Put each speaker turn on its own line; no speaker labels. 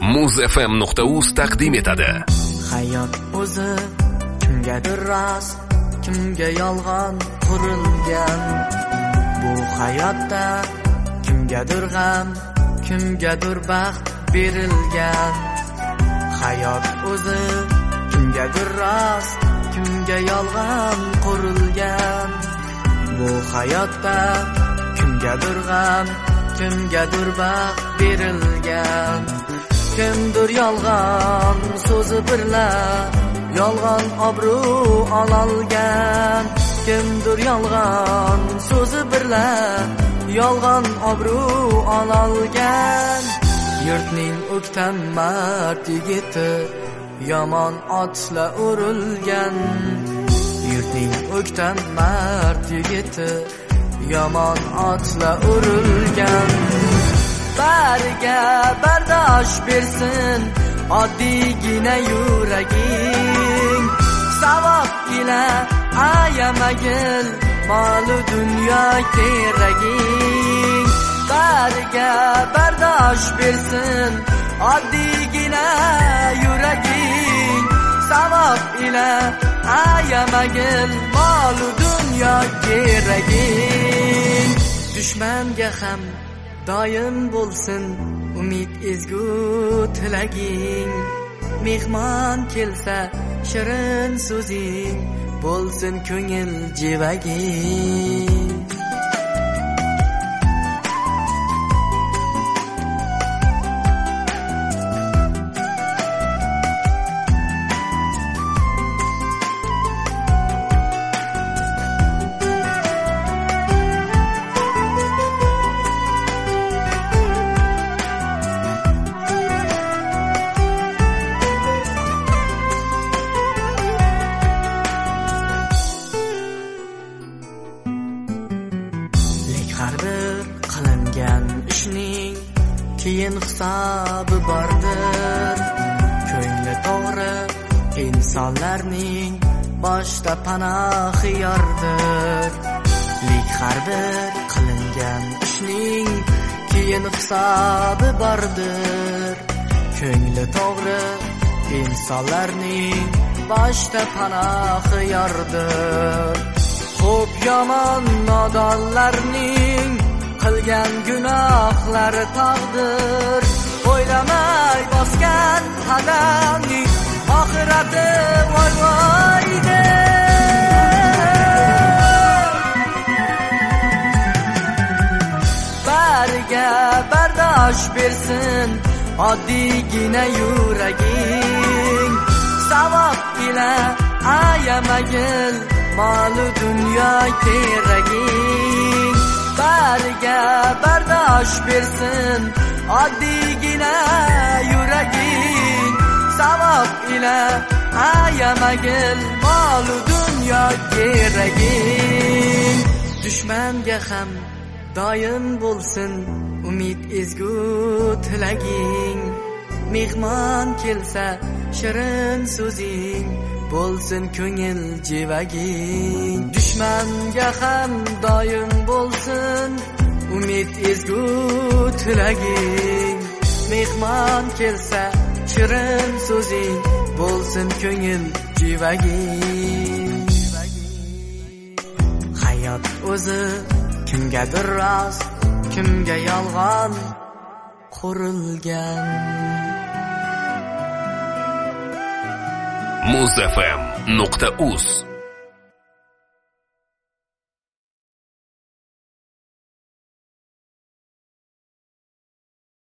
muzfm.uz taqdim etadi.
Hayot o'zi kimgadir rost, kimga yolg'on qurilgan. Bu hayotda kimgadir g'am, kimgadir baxt berilgan. Hayot o'zi kimgadir rost, kimga yolg'on qurilgan. Bu hayotda kimgadir g'am, kimgadir baxt berilgan. Kimdir yolg'on so'zi bilan yolg'on obro' ololgan. Kimdir yolg'on so'zi bilan yolg'on obro' ololgan. Yurtning o'ktam mard yigiti yomon otla urilgan. Yurtning o'ktam mard yigiti yomon otla urilgan. Bariga bardosh bersin oddiygina yuraging. Savob ila ayamagil mol-u dunyo keraging. Bariga bardosh bersin oddiygina yuraging. Savob ila ayamagil mol-u dunyo keraging. Dushmanga ham doim bo'lsin umid ezgu tilaging. Mehmon kelsa shirin so'zing bo'lsin ko'ngil jevaging. Har bir qilingan ishning keyin hisobi bordir. Ko'ngli to'g'ri insonlarning boshda panohi yordir. Har bir qilingan ishning keyin hisobi bordir. Ko'ngli to'g'ri insonlarning boshda panohi yordir. Xo'p yomon nodonlarning qilgan gunohlari taqdir. O'ylamay bosgan qadamning oxirati voy voyde. Bariga bardosh bersin oddiygina yuraging. Savob ila ayamagil mol-u dunyo keraging. Bariga bardosh bersin oddiygina yuraging. Savob ila ayamagil mol-u dunyo keraging. Dushmanga ham doim bo'lsin umid ezgu tilaging. Mehmon kelsa shirin so'zing bo'lsin ko'ngil jevaging. Dushmanga ham doim bo'lsin umid ezgu tilaging. Mehmon kelsa shirin so'zing bo'lsin ko'ngil jevaging. Hayot o'zi kimgadir rost, kimga yolg'on qurilgan.
muzfm.uz